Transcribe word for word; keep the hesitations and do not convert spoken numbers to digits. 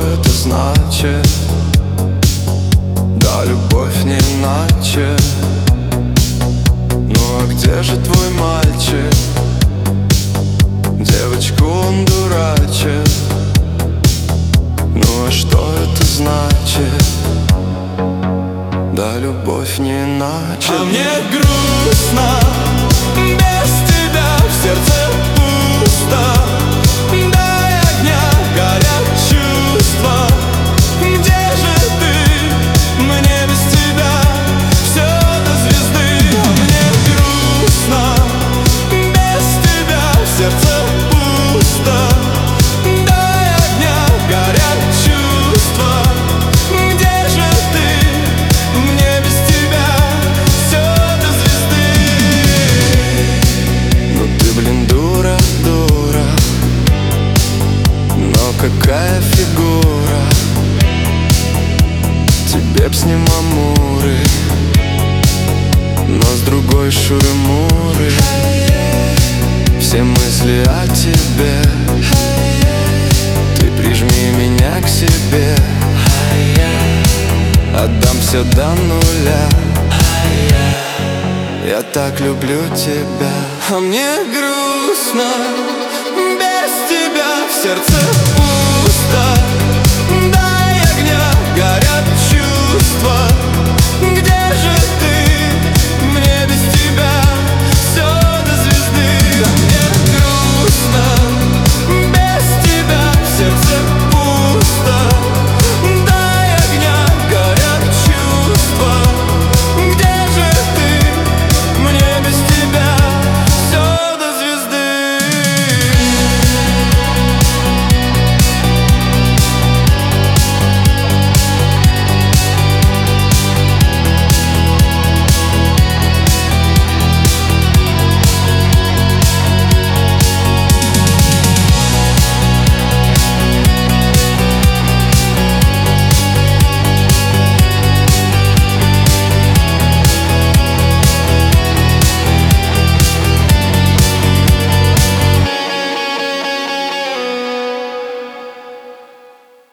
это значит? Да, любовь не иначе. Ну а где же твой мальчик? Девочку он дурачит. Ну а что это значит? Да, любовь не иначе. А мне грустно, без тебя в сердце пусто. Дай огня, горят чувства. Где же ты? Мне без тебя все до звезды. А мне грустно, без тебя в сердце пусто. Дай огня, горят чувства. Где же ты? Мне без тебя все до звезды. Ну ты, блин, дура, дура. Но какая фигура. Тебе б с ним амуры, но с другой шуры-муры. Все мысли о тебе. Ты прижми меня к себе. Отдам все до нуля. Я так люблю тебя. А мне грустно, без тебя в сердце пусто.